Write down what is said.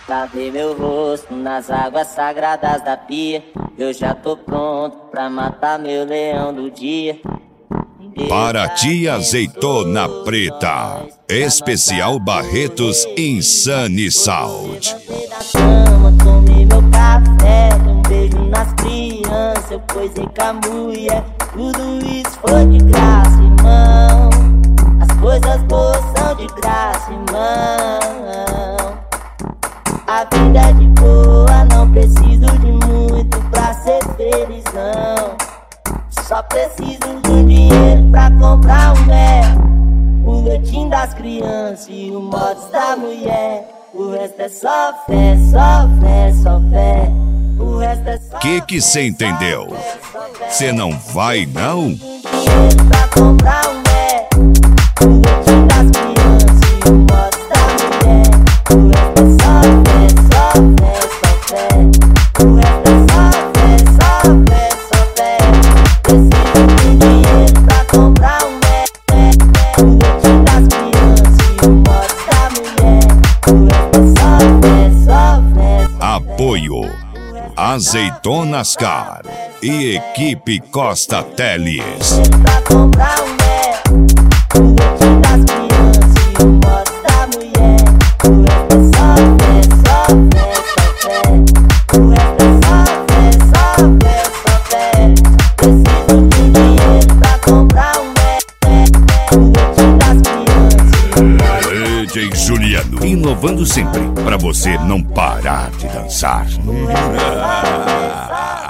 Pra ver meu rosto nas águas sagradas da pia, eu já tô pronto pra matar meu leão do dia. Paraty Azeitona Preta, especial Barretos Insane Sound. Tomei meu café, um beijo nas crianças, eu coisei com a mulher. Tudo isso foi de graça, irmão. As coisas boas são de graça, irmão. A vida é de boa, não preciso de muito pra ser feliz, não. Só preciso de um dinheiro pra comprar um mel, o leitinho das crianças e o mods da mulher. O resto é só fé, só fé, só fé. O resto é só Que cê entendeu? Cê não vai, não? dinheiro pra comprar um mel, o leitinho das crianças e o mods da mulher. O resto é só fé, só fé, só fé. O resto é só fé, só fé, só fé. Preciso de dinheiro pra comprar um mel, o leitinho das crianças e o mods da mulher. O resto é só fé, só fé, só fé. Apoio Azeitonas Car e Equipe Costa Teles. Pra comprar um mel, o leitinho das crianças e o mods da mulher. O resto é só fé, só fé, só fé. O resto é só fé, só fé, só fé. Preciso de dinheiro pra comprar um mel, o leitinho das crianças e o mods. DJ Juliano, inovando sempre, pra você não parar de dançar. O resto é só fé, só